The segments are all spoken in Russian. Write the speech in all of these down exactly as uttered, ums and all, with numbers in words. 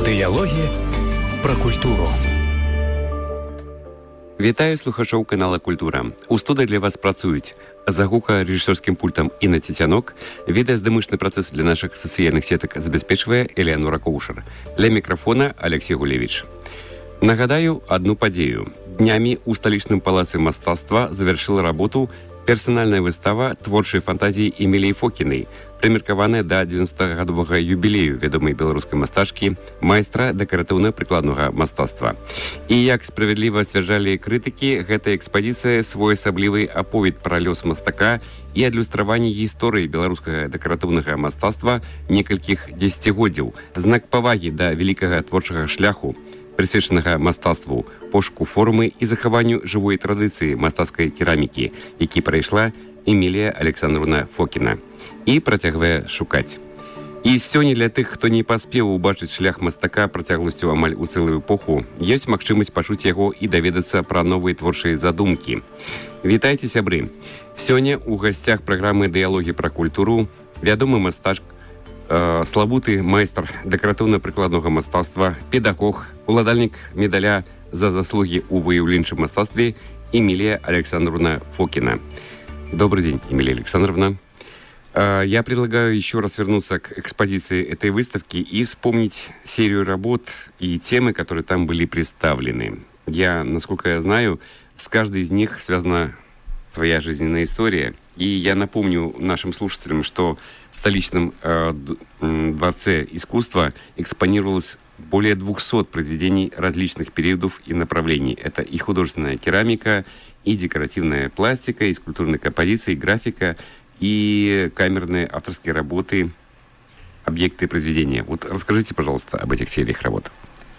Дыялогі пра культуру. Вітаю слухачоў канала «Культура». У студыі для вас працуюць за гукарэжысёрскім пультам Інна Цецянок, відэаздымычны працэс для нашых сацыяльных сетак забяспечвае Элеанора Коўшар. Ля мікрафона Алексей Гулевіч. Нагадаю адну падзею. Днямі ў сталічным палацы мастацтва завяршыла работу персанальная выстава творчай фантазіі Эміліі Фокінай, прымеркаваная да дзевяностагадовага юбілею вядомай беларускай мастачкі, майстра дэкаратыўна-прыкладнага мастацтва. І як справядліва сцвярджалі крытыкі, гэта экспазіцыя своеасаблівы аповед пра лёс мастака і адлюстраванне гісторыі беларускага дэкаратыўнага мастацтва некалькіх дзесяцігоддзяў, знак павагі да вялікага творчага шляху, прысвечанага мастацтву, пошуку формы і захаванню жывой традыцыі мастацкай керамікі, які прайшла Эмілія Александровна Фокіна і працягвае шукаць. І сёння для тых, хто не паспеў убачыць шлях мастака працягласцю амаль у цэлую эпоху, ёсць магчымасць пачуць яго і даведацца пра новыя творчыя задумкі. Вітайце, сябры! Сёння ў гасцях праграмы «Дыялогі пра культуру» вядомы мастак, э, славуты майстар дэкаратыўна-прыкладнага мастацтва, педагог, уладальнік медаля за заслуги ў выяўленчым мастацтве Эмілія Александровна Фокина. Добрый день, Эмилия Александровна. Я предлагаю еще раз вернуться к экспозиции этой выставки и вспомнить серию работ и темы, которые там были представлены. Я, насколько я знаю, с каждой из них связана своя жизненная история. И я напомню нашим слушателям, что в столичном э, дворце искусства экспонировалось более двухсот произведений различных периодов и направлений. Это и художественная керамика, и декоративная пластика, и скульптурная композиция, и графика, и камерные авторские работы, объекты произведения. Вот расскажите, пожалуйста, об этих сериях работ.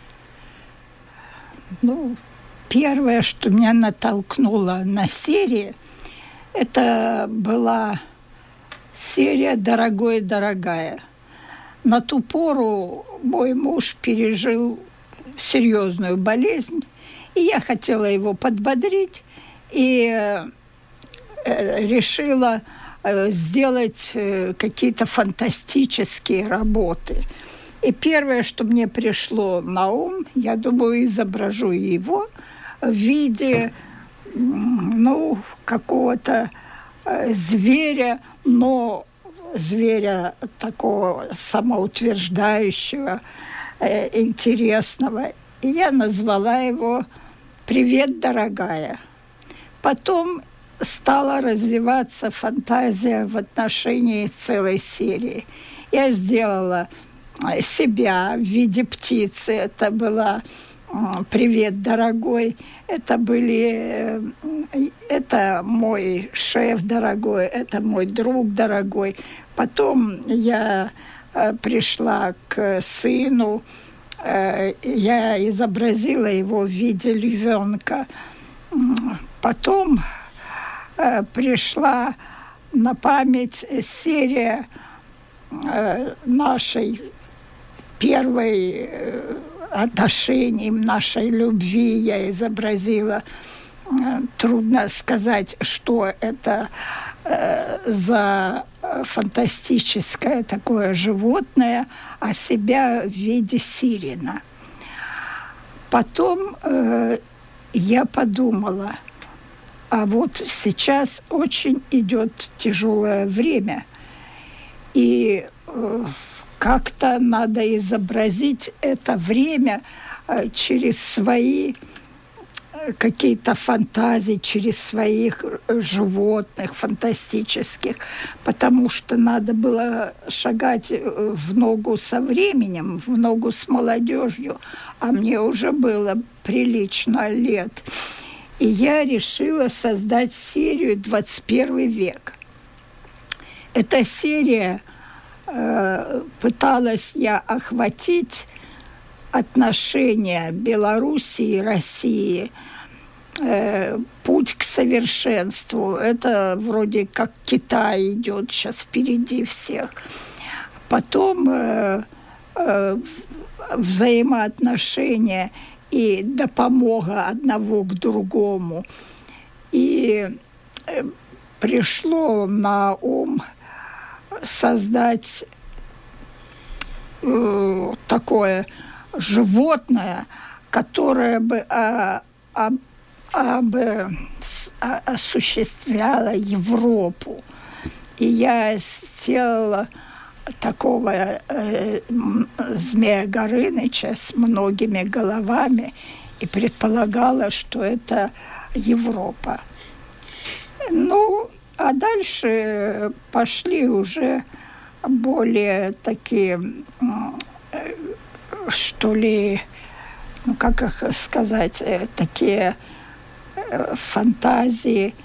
Ну, первое, что меня натолкнуло на серии, это была серия «Дорогой, дорогая». На ту пору мой муж пережил серьезную болезнь, и я хотела его подбодрить, и э, решила э, сделать э, какие-то фантастические работы. И первое, что мне пришло на ум, я думаю, изображу его в виде, ну, какого-то э, зверя, но зверя такого самоутверждающего, э, интересного. И я назвала его «Привет, дорогая». Потом стала развиваться фантазия в отношении целой серии. Я сделала себя в виде птицы. Это была «Привет, дорогой». Это были... Это мой шеф дорогой, это мой друг дорогой. Потом я пришла к сыну. Я изобразила его в виде львенка. Потом э, пришла на память серия э, нашей первой э, отношений, нашей любви. Я изобразила. Э, трудно сказать, что это э, за фантастическое такое животное, а себя в виде сирена. Потом э, я подумала, а вот сейчас очень идет тяжелое время, и э, как-то надо изобразить это время э, через свои э, какие-то фантазии, через своих животных фантастических, потому что надо было шагать в ногу со временем, в ногу с молодежью, а мне уже было прилично лет. И я решила создать серию «двадцать первый век». Эта серия э, пыталась я охватить отношения Беларуси и России, э, путь к совершенству. Это вроде как Китай идет сейчас впереди всех. Потом э, э, взаимоотношения и допомога одного к другому. И э, пришло на ум создать э, такое животное, которое бы а, а, а, бы осуществляло Европу. И я сделала такого э, Змея Горыныча с многими головами и предполагала, что это Европа. Ну, а дальше пошли уже более такие, э, что ли, ну, как их сказать, э, такие э, фантазии,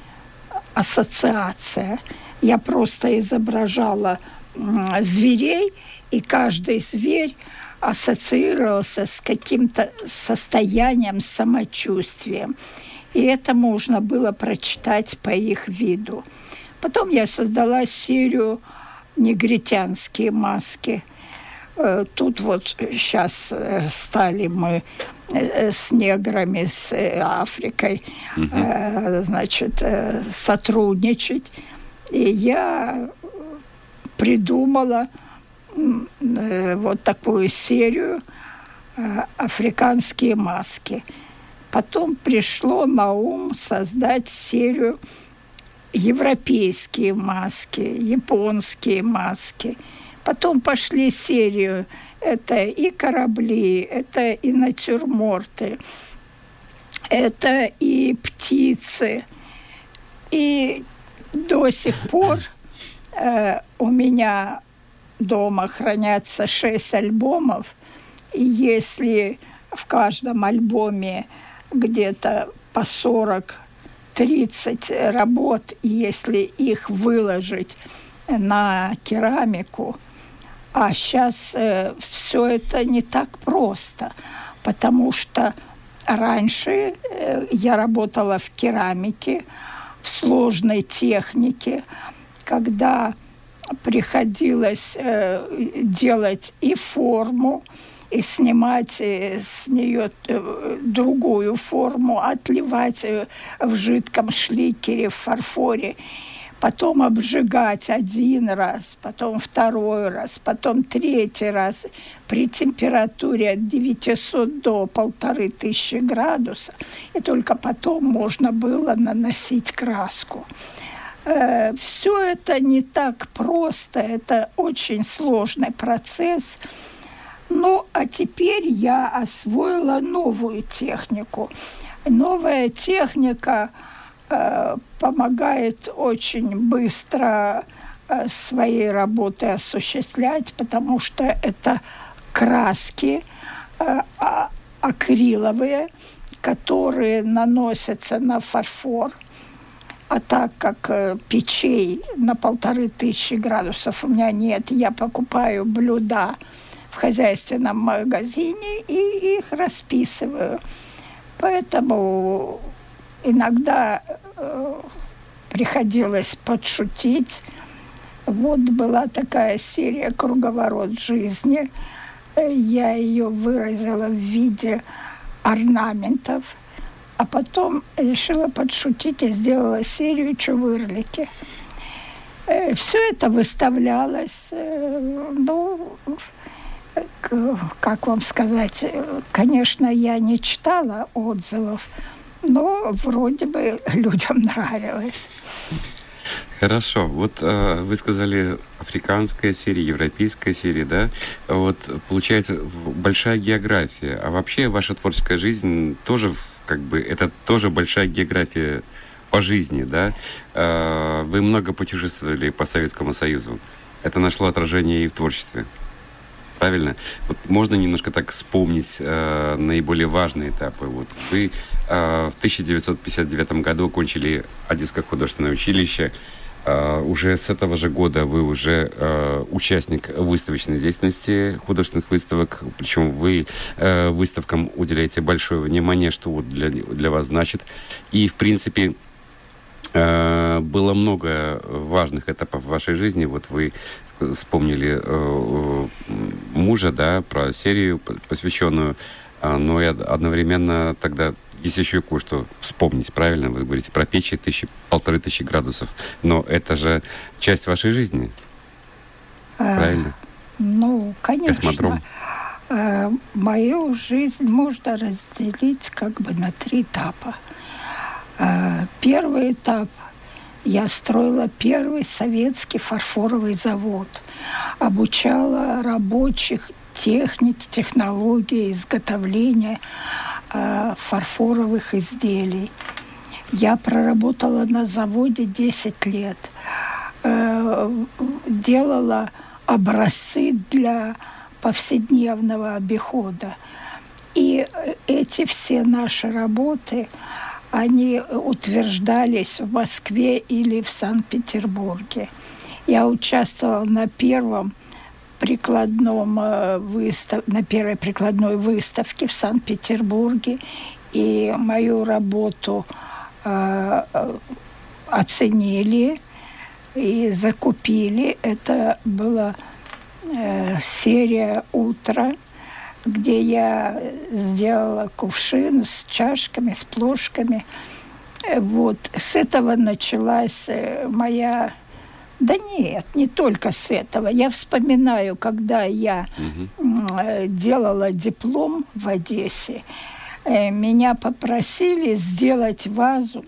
ассоциация. Я просто изображала э, зверей, и каждый зверь ассоциировался с каким-то состоянием, самочувствием. И это можно было прочитать по их виду. Потом я создала серию «Негритянские маски». Тут вот сейчас стали мы с неграми, с Африкой, mm-hmm. значит, сотрудничать. И я придумала вот такую серию «Африканские маски». Потом пришло на ум создать серию «Европейские маски», «Японские маски». Потом пошли серию, это и корабли, это и натюрморты, это и птицы. И до сих пор э, у меня дома хранятся шесть альбомов. И если в каждом альбоме где-то по сорок-тридцать работ, и если их выложить на керамику, а сейчас э, все это не так просто, потому что раньше э, я работала в керамике, в сложной технике, когда приходилось э, делать и форму, и снимать с нее другую форму, отливать в жидком шликере, в фарфоре, потом обжигать один раз, потом второй раз, потом третий раз при температуре от девятисот до полторы тысячи градусов, и только потом можно было наносить краску. Э, все это не так просто, это очень сложный процесс. Ну, а теперь я освоила новую технику. Новая техника э, помогает очень быстро э, свои работы осуществлять, потому что это краски э, а, акриловые, которые наносятся на фарфор. А так как э, печей на полторы тысячи градусов у меня нет, я покупаю блюда в хозяйственном магазине и их расписываю. Поэтому иногда э, приходилось подшутить. Вот была такая серия «Круговорот жизни». Я ее выразила в виде орнаментов, а потом решила подшутить и сделала серию «Чувырлики». Э, все это выставлялось, э, ну, как вам сказать, конечно, я не читала отзывов, но вроде бы людям нравилось. Хорошо. Вот э, вы сказали африканская серия, европейская серия, да? Вот получается большая география. А вообще ваша творческая жизнь тоже, как бы, это тоже большая география по жизни, да? Э, вы много путешествовали по Советскому Союзу. Это нашло отражение и в творчестве. Правильно? Вот можно немножко так вспомнить э, наиболее важные этапы. Вот вы э, в тысяча девятьсот пятьдесят девятом году окончили Одесское художественное училище. Э, уже с этого же года вы уже э, участник выставочной деятельности, художественных выставок. Причем вы э, выставкам уделяете большое внимание, что вот для, для вас значит. И, в принципе, было много важных этапов в вашей жизни. Вот вы вспомнили э, мужа, да, про серию, посвященную, но и одновременно тогда есть еще кое-что вспомнить, правильно? Вы говорите про печи тысячи, полторы тысячи градусов, но это же часть вашей жизни, а, правильно? Ну, конечно. Космодром. Э, мою жизнь можно разделить как бы на три этапа. Э, первый этап – я строила первый советский фарфоровый завод, обучала рабочих техники, технологии изготовления э, фарфоровых изделий. Я проработала на заводе десять лет, э, делала образцы для повседневного обихода. И эти все наши работы, они утверждались в Москве или в Санкт-Петербурге. Я участвовала на первом прикладном выстав... на первой прикладной выставке в Санкт-Петербурге, и мою работу э, оценили и закупили. Это была э, серия «Утро», где я сделала кувшин с чашками, с плошками. Вот. С этого началась моя... Да нет, не только с этого. Я вспоминаю, когда я угу. делала диплом в Одессе, меня попросили сделать вазу,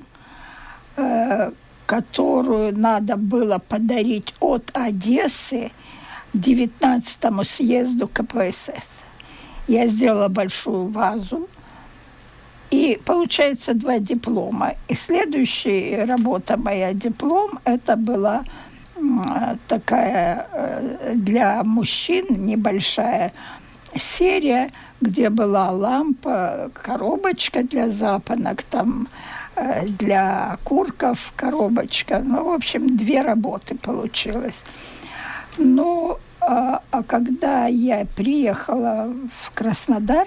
которую надо было подарить от Одессы девятнадцатому съезду ка пэ эс эс. Я сделала большую вазу, и получается два диплома. И следующая работа моя, диплом, это была такая для мужчин небольшая серия, где была лампа, коробочка для запонок, там для окурков коробочка. Ну, в общем, две работы получилось. Ну, а, а когда я приехала в Краснодар,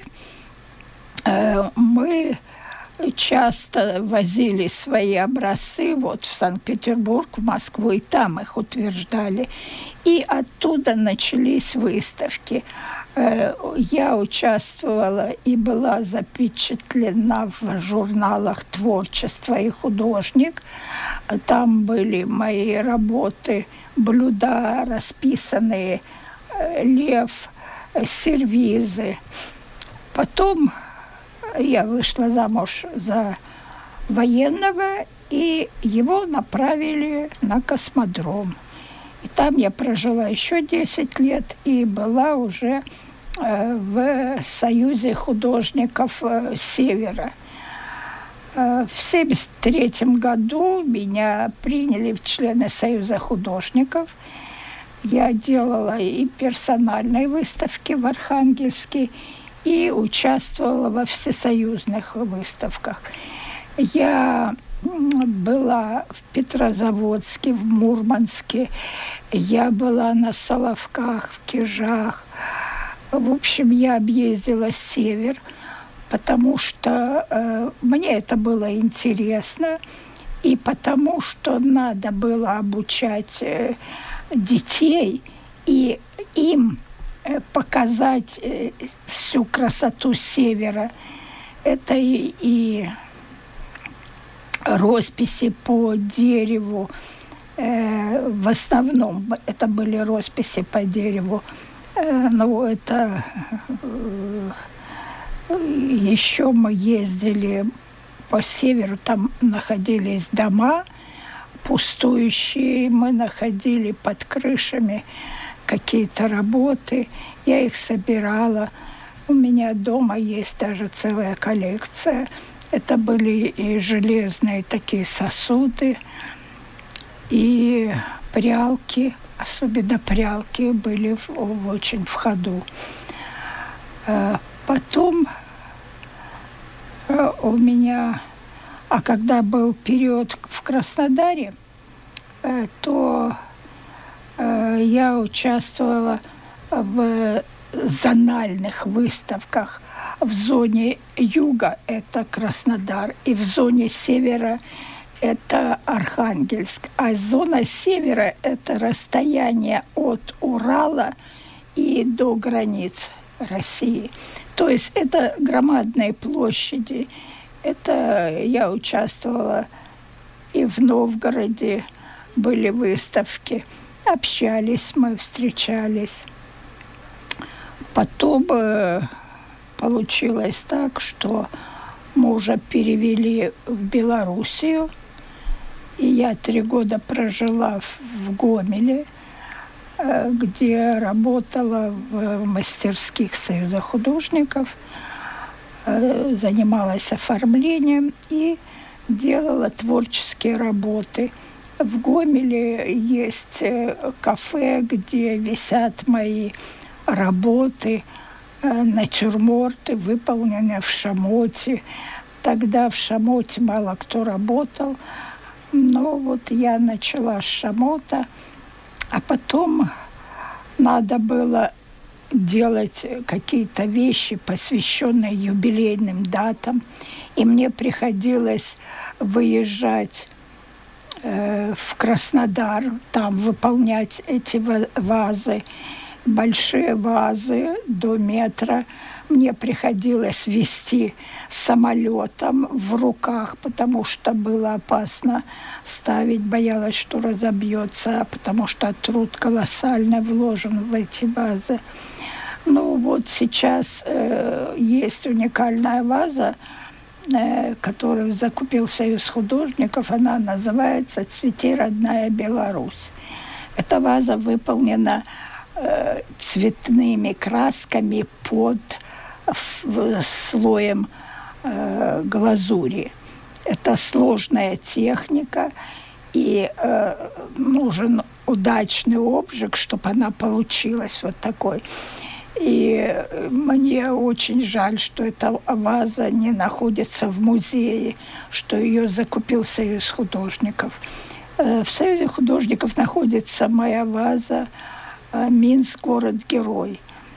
э, мы часто возили свои образцы вот в Санкт-Петербург, в Москву, и там их утверждали. И оттуда начались выставки. Э, я участвовала и была запечатлена в журналах «Творчество» и «Художник». Там были мои работы, блюда расписанные, лев, сервизы. Потом я вышла замуж за военного, и его направили на космодром. И там я прожила еще десять лет и была уже э, в Союзе художников э, Севера. В семьдесят третьем году меня приняли в члены Союза художников. Я делала и персональные выставки в Архангельске, и участвовала во всесоюзных выставках. Я была в Петрозаводске, в Мурманске, я была на Соловках, в Кижах. В общем, я объездила север, потому что э, мне это было интересно, и потому что надо было обучать э, детей и им э, показать э, всю красоту севера. Это и, и росписи по дереву. Э, в основном это были росписи по дереву. Э, ну, это... Э, Еще мы ездили по северу, там находились дома пустующие, мы находили под крышами какие-то работы, я их собирала. У меня дома есть даже целая коллекция. Это были и железные такие сосуды, и прялки, особенно прялки были в, в, очень в ходу. Потом у меня, а когда был период в Краснодаре, то я участвовала в зональных выставках. В зоне юга это Краснодар, и в зоне севера это Архангельск. А зона севера это расстояние от Урала и до границ России. То есть это громадные площади. Это я участвовала и в Новгороде, были выставки. Общались мы, встречались. Потом э, получилось так, что мужа перевели в Белоруссию, и я три года прожила в, в Гомеле, э, где работала в мастерских Союза художников, э, занималась оформлением и делала творческие работы. В Гомеле есть кафе, где висят мои работы, натюрморты, выполненные в шамоте. Тогда в шамоте мало кто работал, но вот я начала с шамота, а потом надо было делать какие-то вещи, посвященные юбилейным датам, и мне приходилось выезжать э, в Краснодар, там выполнять эти вазы, большие вазы до метра. Мне приходилось везти самолетом в руках, потому что было опасно ставить, боялась, что разобьется, потому что труд колоссально вложен в эти вазы. Ну вот сейчас э, есть уникальная ваза, э, которую закупил Союз художников. Она называется «Цвети, родная Беларусь». Эта ваза выполнена э, цветными красками под в, слоем э, глазури. Это сложная техника, и э, нужен удачный обжиг, чтобы она получилась вот такой. И мне очень жаль, что эта ваза не находится в музее, что ее закупил Союз художников. В Союзе художников находится моя ваза «Минск. Город-герой».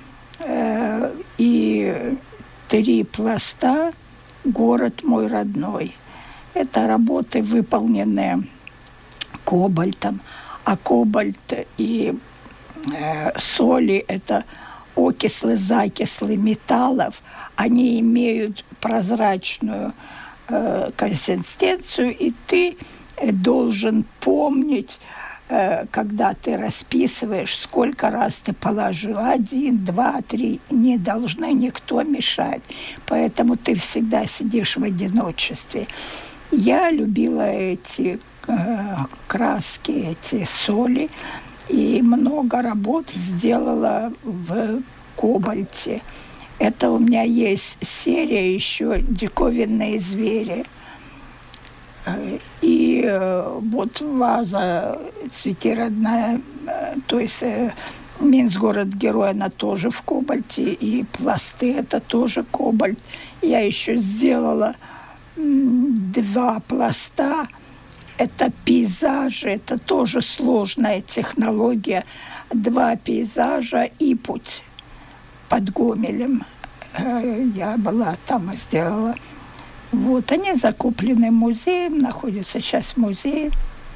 И три пласта «Город мой родной». Это работы, выполненные кобальтом. А кобальт и соли – это окислы-закислы металлов, они имеют прозрачную э, консистенцию, и ты должен помнить, э, когда ты расписываешь, сколько раз ты положил. Один, два, три. Не должны никто мешать. Поэтому ты всегда сидишь в одиночестве. Я любила эти э, краски, эти соли. И много работ сделала в кобальте. Это у меня есть серия еще «Диковинные звери». И вот ваза «Цвети, родная», то есть «Минск. Город-герой», она тоже в кобальте. И пласты – это тоже кобальт. Я еще сделала два пласта. Это пейзажи, это тоже сложная технология. Два пейзажа и путь под Гомелем. Я была там и сделала. Вот, они закуплены музеем, находятся сейчас в музее.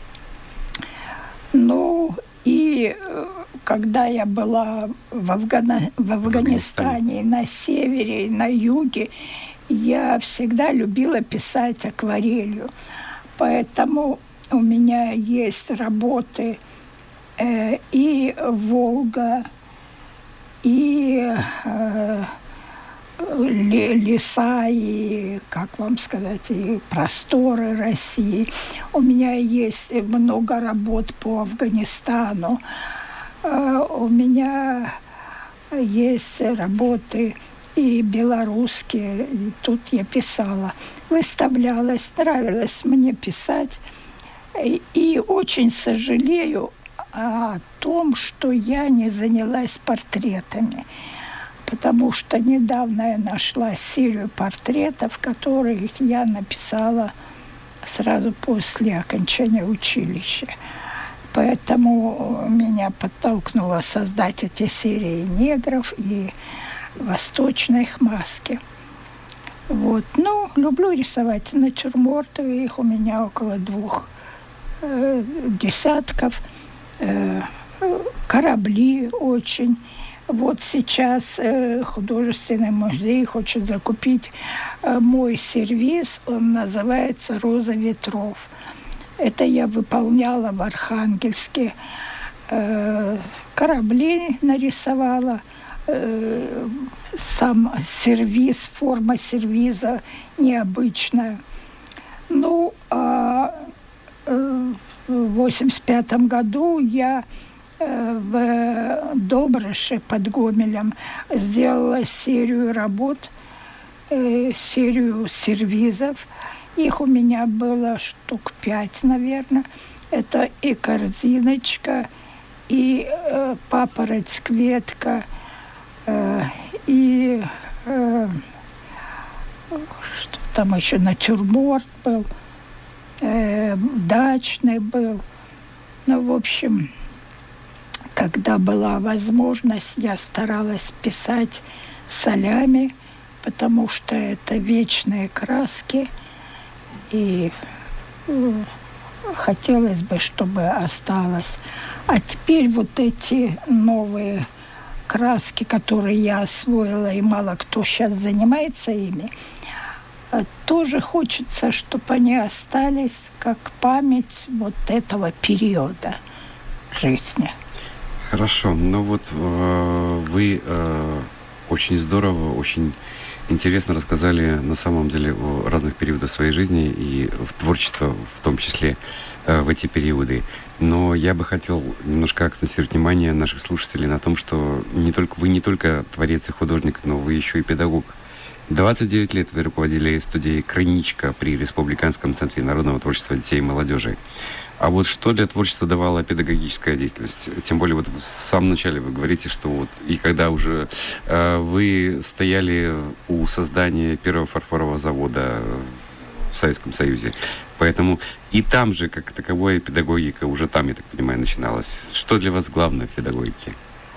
Ну, и когда я была в, Афгана... в Афганистане, на севере, и на юге, я всегда любила писать акварелью. Поэтому у меня есть работы э, и Волга, и э, леса, и, как вам сказать, и просторы России. У меня есть много работ по Афганистану. Э, у меня есть работы и белорусские, и тут я писала. Выставлялась, нравилось мне писать. И, и очень сожалею о том, что я не занялась портретами. Потому что недавно я нашла серию портретов, которые я написала сразу после окончания училища. Поэтому меня подтолкнуло создать эти серии негров и восточных маски. Вот. Ну, люблю рисовать натюрморты, их у меня около двух э, десятков. Э, корабли очень. Вот сейчас э, художественный музей хочет закупить э, мой сервиз, он называется «Роза ветров». Это я выполняла в Архангельске. Э, корабли нарисовала, э, сам сервиз, форма сервиза необычная. Ну, а э, в восемьдесят пятом году я э, в Добрыше под Гомелем сделала серию работ, э, серию сервизов. Их у меня было штук пять, наверное. Это и корзиночка, и э, папороть-кветка, э, и э, что там еще, натюрморт был, э, дачный был. Ну, в общем, когда была возможность, я старалась писать солями, потому что это вечные краски, и э, хотелось бы, чтобы осталось. А теперь вот эти новые краски, которые я освоила, и мало кто сейчас занимается ими, тоже хочется, чтобы они остались как память вот этого периода жизни. Хорошо. Ну вот э, вы э, очень здорово, очень интересно рассказали на самом деле о разных периодах своей жизни и в творчество в том числе э, в эти периоды. Но я бы хотел немножко акцентировать внимание наших слушателей на том, что не только, вы не только творец и художник, но вы еще и педагог. двадцать девять лет вы руководили студией «Крыничка» при Республиканском центре народного творчества детей и молодежи. А вот что для творчества давала педагогическая деятельность? Тем более вот в самом начале вы говорите, что вот и когда уже э, вы стояли у создания первого фарфорового завода в Советском Союзе. Поэтому и там же, как таковая педагогика, уже там, я так понимаю, начиналась. Что для вас главное в педагогике?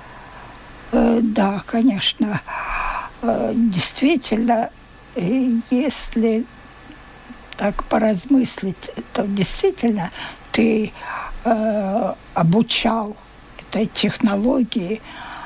Э, да, конечно. Э, действительно, э, если так поразмыслить, то действительно ты э, обучал этой технологии,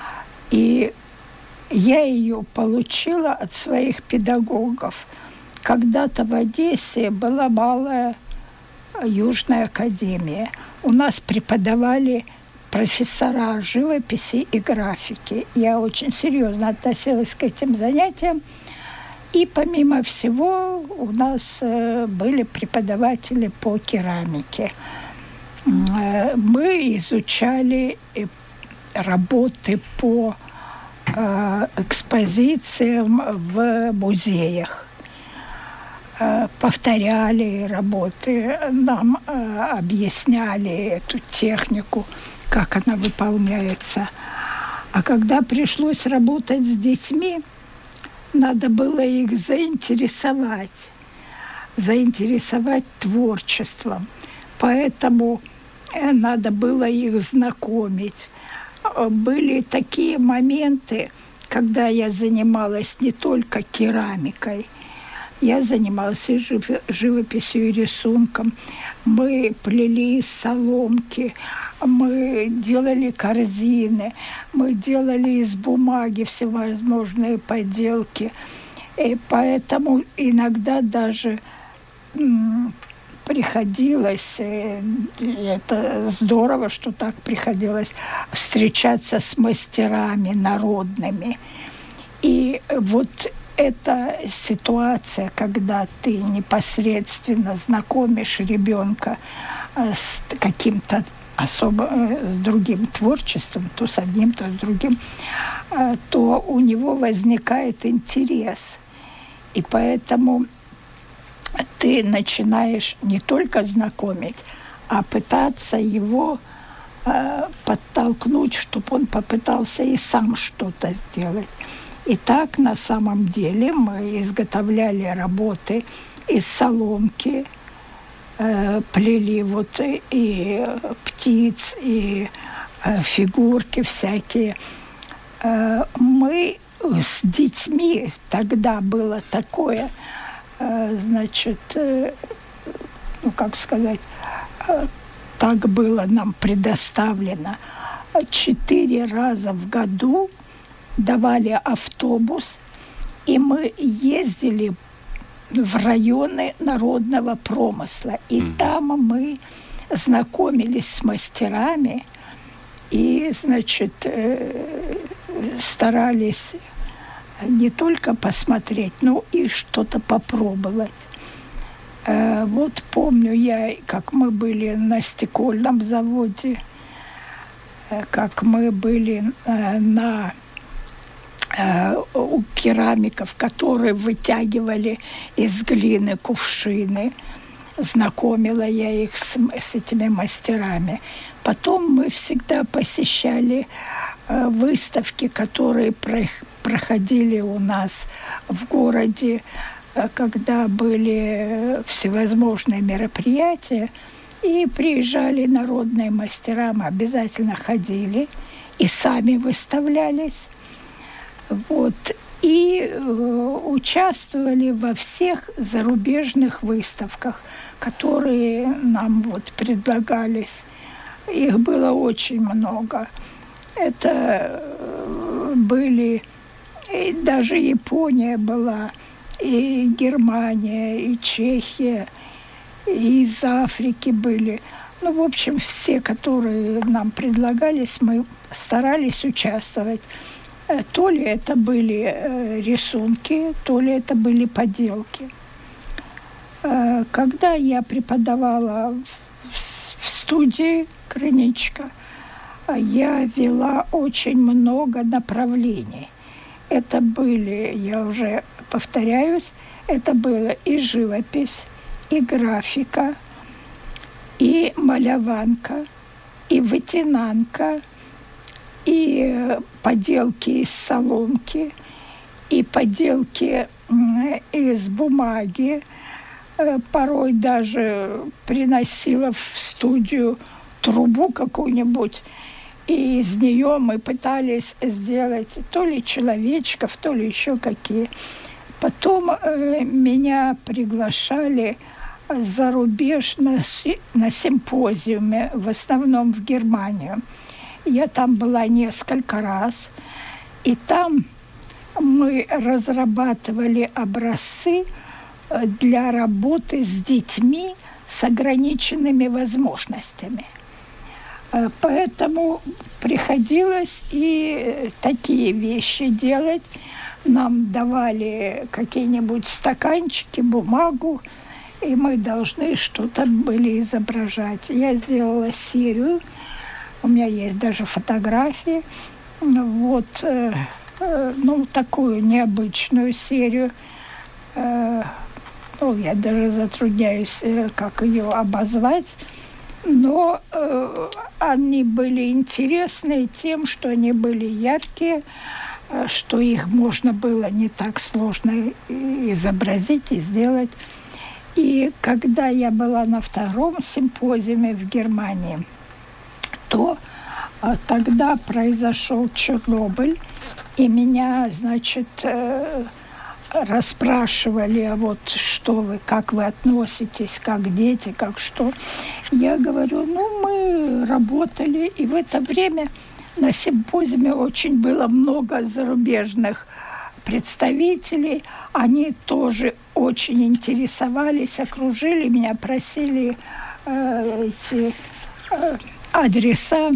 и я ее получила от своих педагогов. Когда-то в Одессе была малая Южная академия. У нас преподавали профессора живописи и графики. Я очень серьезно относилась к этим занятиям. И помимо всего у нас э, были преподаватели по керамике. Э, мы изучали работы по э, экспозициям в музеях. Повторяли работы, нам э, объясняли эту технику, как она выполняется. А когда пришлось работать с детьми, надо было их заинтересовать, заинтересовать творчеством. Поэтому э, надо было их знакомить. Были такие моменты, когда я занималась не только керамикой, я занималась и живописью, и рисунком. Мы плели из соломки, мы делали корзины, мы делали из бумаги всевозможные поделки. И поэтому иногда даже м, приходилось, это здорово, что так приходилось, встречаться с мастерами народными. И вот эта ситуация, когда ты непосредственно знакомишь ребенка с каким-то особо, с другим творчеством, то с одним, то с другим, то у него возникает интерес. И поэтому ты начинаешь не только знакомить, а пытаться его подтолкнуть, чтобы он попытался и сам что-то сделать. И так на самом деле мы изготовляли работы из соломки, э, плели вот и, и птиц, и э, фигурки всякие. Э, мы с детьми, тогда было такое, э, значит, э, ну как сказать, э, так было нам предоставлено. Четыре раза в году давали автобус, и мы ездили в районы народного промысла. И mm-hmm. там мы знакомились с мастерами и, значит, старались не только посмотреть, но и что-то попробовать. Вот помню я, как мы были на стекольном заводе, как мы были на, у керамиков, которые вытягивали из глины кувшины. Знакомила я их с, с этими мастерами. Потом мы всегда посещали выставки, которые проходили у нас в городе, когда были всевозможные мероприятия, и приезжали народные мастера, мы обязательно ходили и сами выставлялись. Вот. И э, участвовали во всех зарубежных выставках, которые нам вот предлагались. Их было очень много. Это были, и даже Япония была, и Германия, и Чехия, и из Африки были. Ну, в общем, все, которые нам предлагались, мы старались участвовать. То ли это были рисунки, то ли это были поделки. Когда я преподавала в студии Крыничка, я вела очень много направлений. Это были, я уже повторяюсь, это было и живопись, и графика, и маляванка, и вытянанка, и поделки из соломки, и поделки из бумаги. Порой даже приносила в студию трубу какую-нибудь, и из нее мы пытались сделать то ли человечков, то ли еще какие. Потом э, меня приглашали за рубеж на, на симпозиуме, в основном в Германию. Я там была несколько раз, и там мы разрабатывали образцы для работы с детьми с ограниченными возможностями. Поэтому приходилось и такие вещи делать. Нам давали какие-нибудь стаканчики, бумагу, и мы должны что-то были изображать. Я сделала серию, у меня есть даже фотографии, вот, э, э, ну, такую необычную серию. Э, ну, я даже затрудняюсь, э, как ее обозвать. Но э, они были интересны тем, что они были яркие, э, что их можно было не так сложно изобразить и сделать. И когда я была на втором симпозиуме в Германии, то э, тогда произошел Чернобыль, и меня, значит, э, расспрашивали, а вот что вы, как вы относитесь, как дети, как что. Я говорю, ну, мы работали, и в это время на симпозиуме очень было много зарубежных представителей. Они тоже очень интересовались, окружили меня, просили э, эти э, адреса.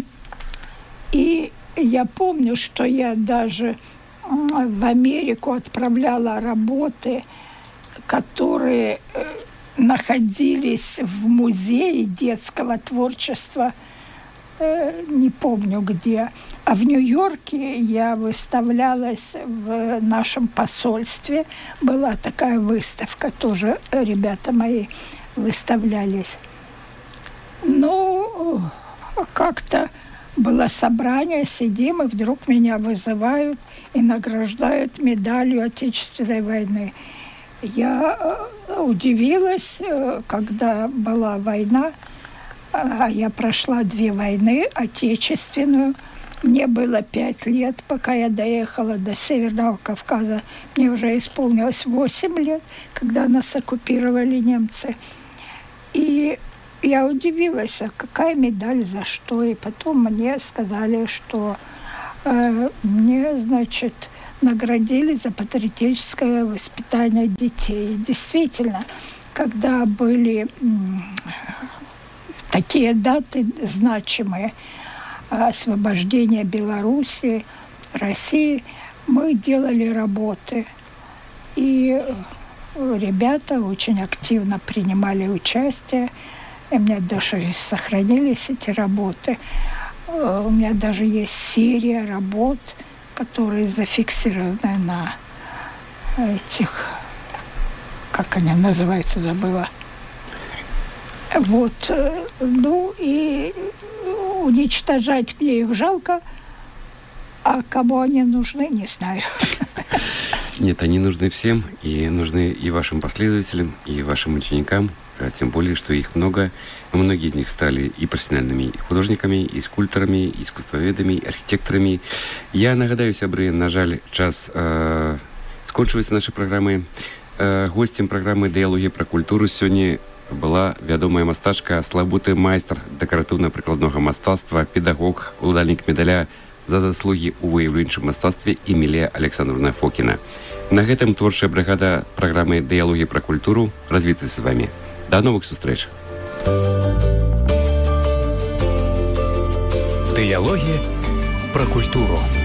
И я помню, что я даже в Америку отправляла работы, которые находились в музее детского творчества, не помню где. А в Нью-Йорке я выставлялась в нашем посольстве. Была такая выставка, тоже ребята мои выставлялись. Ну, как-то было собрание, сидим, и вдруг меня вызывают и награждают медалью Отечественной войны. Я удивилась, когда была война, а я прошла две войны, Отечественную. Мне было пять лет, пока я доехала до Северного Кавказа. Мне уже исполнилось восемь лет, когда нас оккупировали немцы. И я удивилась, а какая медаль, за что. И потом мне сказали, что э, мне, значит, наградили за патриотическое воспитание детей. Действительно, когда были м, такие даты значимые, освобождение Белоруссии, России, мы делали работы. И ребята очень активно принимали участие. И у меня даже сохранились эти работы. У меня даже есть серия работ, которые зафиксированы на этих, как они называются, забыла. Вот. Ну и уничтожать мне их жалко, а кому они нужны, не знаю. Нет, они нужны всем, и нужны и вашим последователям, и вашим ученикам, тем более, что их много. Многие из них стали и профессиональными художниками, и скульпторами, и искусствоведами, и архитекторами. Я нагадаю, сябры, на жаль, час э, скончивается нашей программы. Э, гостем программы «Дыялогі пра культуру» сёння была вядомая мастачка, славуты майстар дэкаратыўна-прыкладнога мастацтва, педагог, уладальнік медаля за заслугі ў выяўленчым мастацтве Эмілія Александровна Фокіна. На гэтым творчая бригада программы «Дыялогі пра культуру» развітаецца з вами. До новых сустрэч. Дыялогі пра культуру.